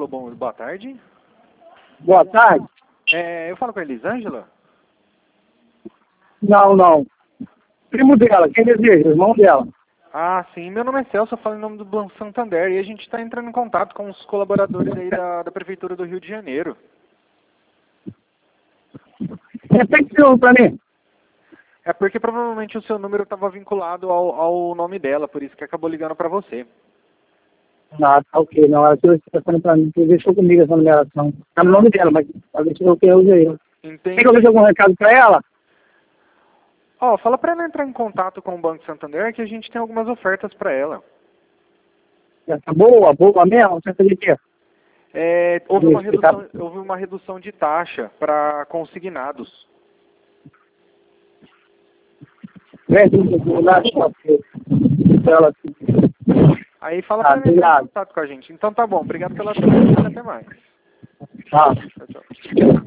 boa tarde. Boa tarde. Eu falo com a Elisângela? Não. Primo dela, quem deseja? Irmão dela. Ah, sim. Meu nome é Celso, eu falo em nome do Banco Santander e a gente está entrando em contato com os colaboradores aí da Prefeitura do Rio de Janeiro. Repete de novo pra mim. É porque provavelmente o seu número estava vinculado ao nome dela, por isso que acabou ligando para você. Ah, tá ok. Não, ela tirou esse telefone pra mim, que deixou comigo essa numeração. Tá no nome dela, mas ela deixou que eu usei. Entendi. Tem que eu deixar algum recado pra ela? Fala para ela entrar em contato com o Banco Santander que a gente tem algumas ofertas para ela. Essa boa mesmo? Você acredita? Houve uma redução de taxa para consignados. Aí fala para ela entrar em contato com a gente. Então tá bom, obrigado pela atenção e até mais. Tá. Tchau.